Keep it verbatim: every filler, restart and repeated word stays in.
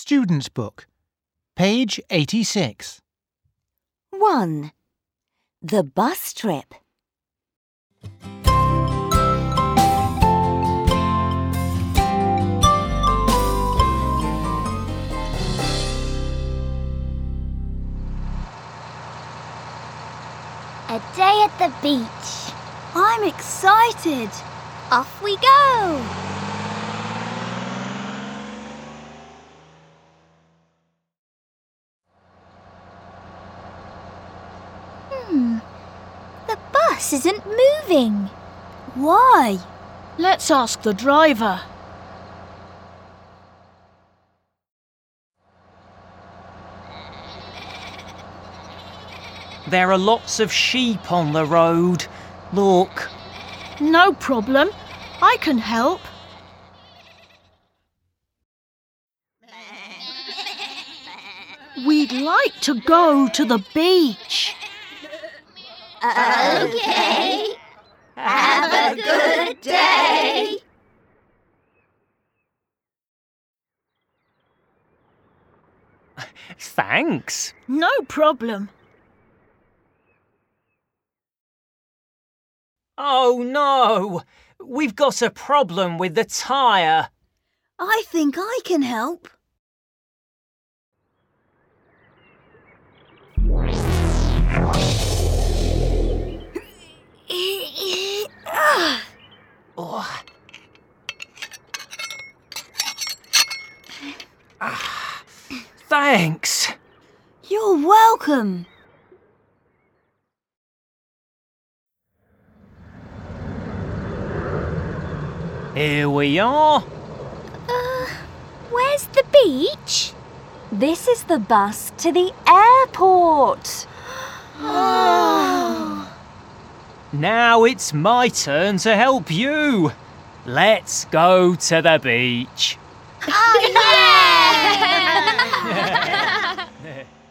Student's Book, page eighty-six. one. The bus trip. A day at the beach. I'm excited. Off we go. Hmm. The bus isn't moving. Why? Let's ask the driver. There are lots of sheep on the road. Look. No problem. I can help. We'd like to go to the beach. Okay. Have a good day. Thanks. No problem. Oh no! We've got a problem with the tyre. I think I can help. Oh. Ah, thanks. You're welcome. Here we are. Uh, where's the beach? This is the bus to the airport. Oh. Now it's my turn to help you. Let's go to the beach. Oh, yeah!